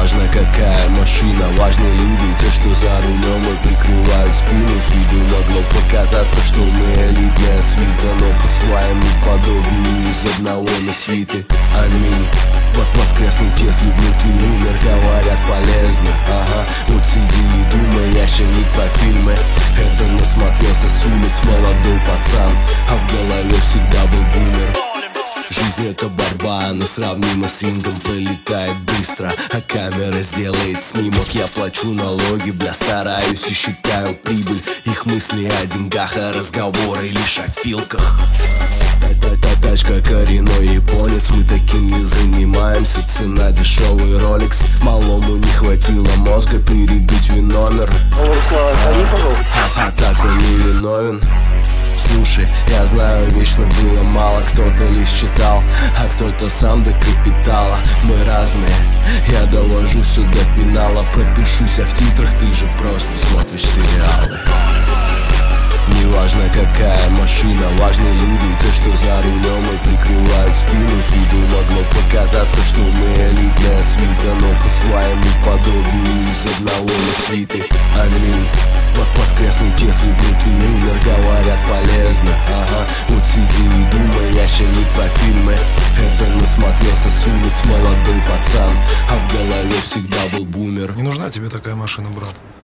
важно какая машина, важны люди, те, что за рулем и прикрывают спину. С виду могло показаться, что мы элитная свита, но по своему подобию из одного мы свиты. Аминь. Вот воскреснуть, если внутри умер, говорят полезно. Ага, вот сиди и думай, я ще не про фильмы. Это насмотрелся с улиц молодой пацан, а в голове всегда был бумер. Жизнь это борьба, она сравнима с рингом. Пролетает быстро, а камера сделает снимок. Я плачу налоги, бля, стараюсь и считаю прибыль. Их мысли о деньгах, а разговоры лишь о филках. Тачка коренной японец, мы таким не занимаемся. Цена дешевый Rolex, малому не хватило мозга перебить виномер. А так он не виновен. Слушай, я знаю, вечно было мало. Кто-то лишь читал, а кто-то сам до капитала. Мы разные, я довожу все до финала. Пропишусь, а в титрах ты же просто смотришь сериалы. Неважно какая машина, важны люди, те, что за рулем и прикрывают спину. С виду могло показаться, что мы элитная свита, но по своему подобию из одного мы свиты. Аминь. Вот воскреснуть, если внутри умер, говорят полезно. Ага, вот сиди и думай, я ще не про фильмы. Это насмотрелся с улиц молодой пацан, а в голове всегда был бумер. Не нужна тебе такая машина, брат.